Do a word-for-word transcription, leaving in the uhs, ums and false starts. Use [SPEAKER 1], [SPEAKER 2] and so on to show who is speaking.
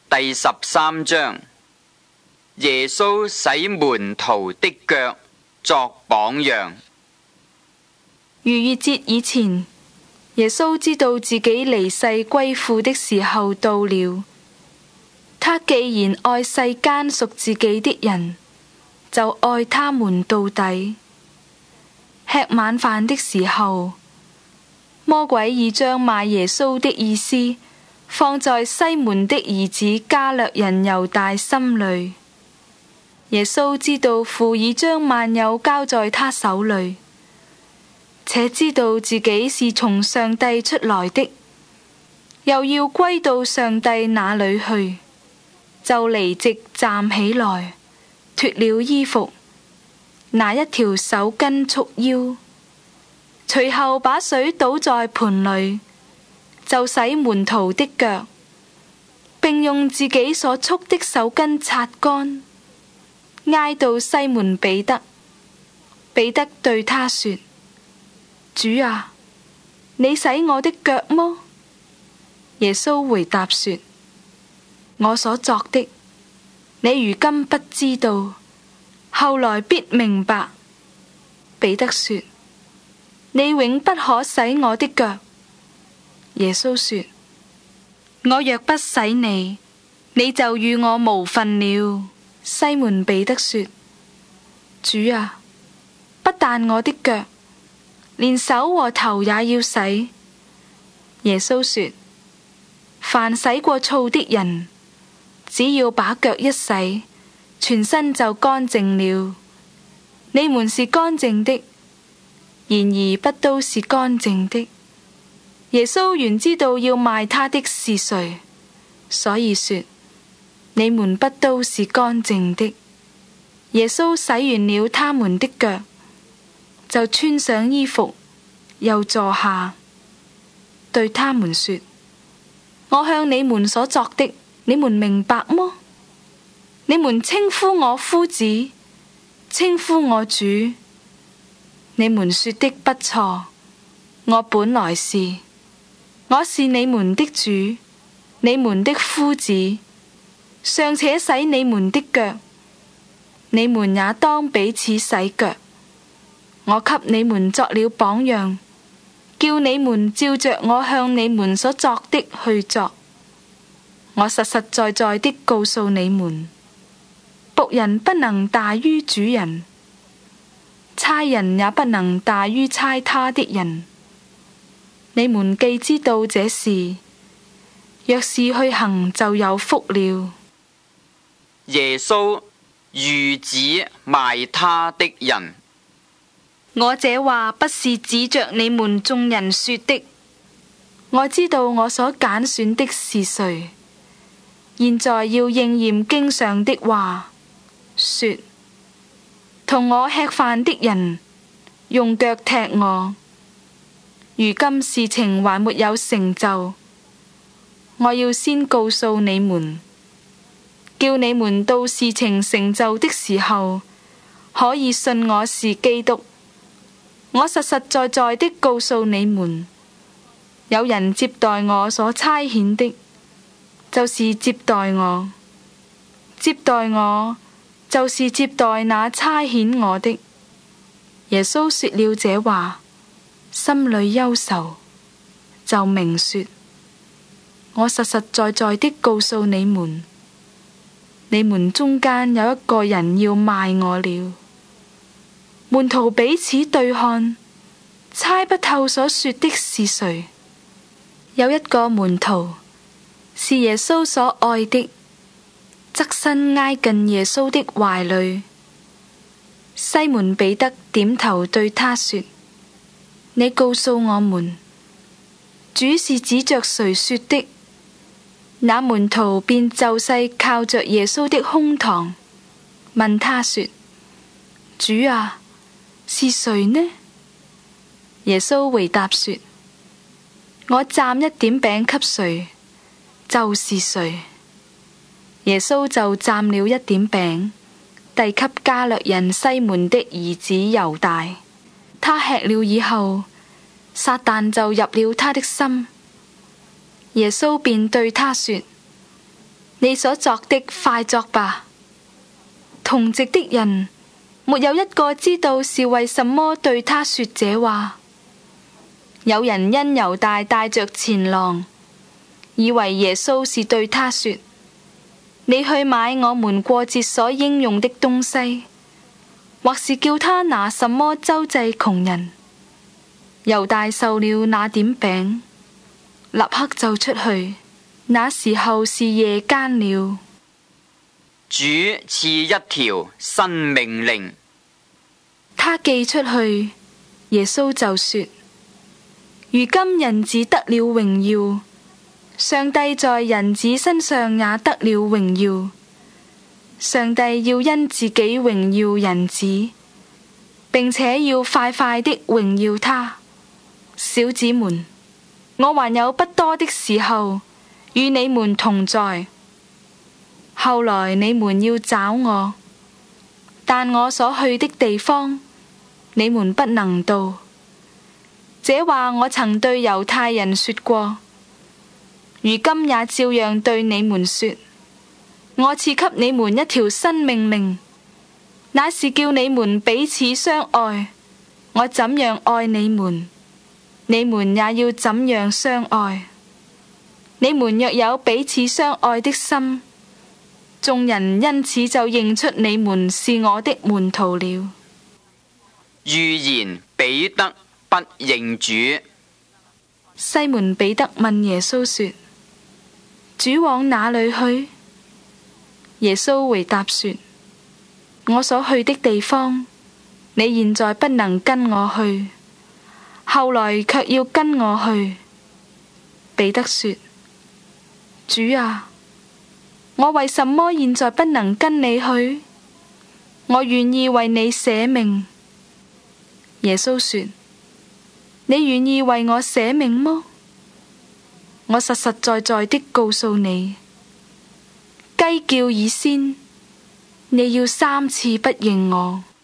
[SPEAKER 1] 第十三章，耶穌洗門徒的腳作榜樣。
[SPEAKER 2] 逾越節以前，耶穌知道自己離世歸父的時候到了。他既然愛世間屬自己的人，就愛他們到底。吃晚飯的時候，魔鬼已將賣耶穌的意思放在西門的兒子加略人猶大心裏。耶穌知道父已將萬有交在他手裏，且知道自己是從上帝出來的，又要歸到上帝那裏去，就離席站起來，脫了衣服，拿一條手巾束腰，隨後把水倒在盆裏，就洗門徒的腳，並用自己所束的手巾擦乾，挨到西門彼得。彼得對他說：主啊，你洗我的腳麼？耶穌回答說：我所作的，你如今不知道，後來必明白。彼得說：你永不可洗我的腳。耶穌說：我若不洗你，你就與我無分了。西門彼得說：主啊，不但我的腳，連手和頭也要洗。耶穌說：凡洗過澡的人，只要把腳一洗，全身就乾淨了。你們是乾淨的，然而不都是乾淨的。耶穌原知道要賣他的是誰，所以說：你們不都是乾淨的。耶穌洗完了他們的腳，就穿上衣服，又坐下，對他們說：我向你們所作的，你們明白麼？你們稱呼我夫子，稱呼我主，你們說的不錯。我本來是，我是你們的主，你們的夫子，尚且洗你們的腳，你們也當彼此洗腳。我給你們作了榜樣，叫你們照着我向你們所作的去作。我實實在在的告訴你們，僕人不能大於主人，差人也不能大於差他的人。你們既知道這事，若是去行，就有福了。
[SPEAKER 1] 耶穌諭旨賣他的人。
[SPEAKER 2] 我這話不是指着你們眾人說的，我知道我所揀選的是誰。現在要應驗經上的話，說：同我吃飯的人用腳踢我。如今事情還沒有成就，我要先告訴你們，叫你們到事情成就的時候，可以信我是基督。我實實在在的告訴你們，有人接待我所差遣的，就是接待我；接待我，就是接待那差遣我的。耶穌說了這話，心裏憂愁，就明說：我實實在在的告訴你們，你們中間有一個人要賣我了。門徒彼此對看，猜不透所說的是誰。有一個門徒是耶穌所愛的，側身挨近耶穌的懷裏。西門彼得點頭對他說：你告訴我們，主是指着誰說的？那門徒便就勢靠着耶穌的胸膛，問他說：主啊，是誰呢？耶穌回答說：我蘸一點餅給誰，就是誰。耶穌就蘸了一點餅，遞給加略人西門的兒子猶大。他吃了以後，撒旦就入了他的心。耶穌便對他說： 你所作的快作吧。同席的人沒有一個知道是為什麼對他說這話。有人因猶大帶着錢囊，以為耶穌是對他說：你去買我們過節所應用的東西，或是叫他拿什麼周濟窮人。猶大受了那點餅，立刻就出去。那時候是夜間了。
[SPEAKER 1] 主賜一條新命令。
[SPEAKER 2] 他寄出去，耶穌就說：如今人子得了榮耀，上帝在人子身上也得了榮耀。上帝要因自己榮耀人子，並且要快快的榮耀他。小子們，我還有不多的時候與你們同在，後來你們要找我，但我所去的地方，你們不能到。這話我曾對猶太人說過，如今也照樣對你們說。我賜給你們一條新命令，那是叫你們彼此相愛。我怎樣愛你們，你們也要怎樣相愛。你們若有彼此相愛的心，眾人因此就認出你們是我的門徒了。
[SPEAKER 1] 預言彼得不認主。
[SPEAKER 2] 西門彼得問耶穌說：主往哪裏去？耶穌回答說：我所去的地方，你現在不能跟我去，後來卻要跟我去。彼得說：主啊，我為什麼現在不能跟你去？我願意為你捨命。耶穌說：你願意為我捨命麼？我實實在在的告訴你，雞叫以先，你要三次不認我。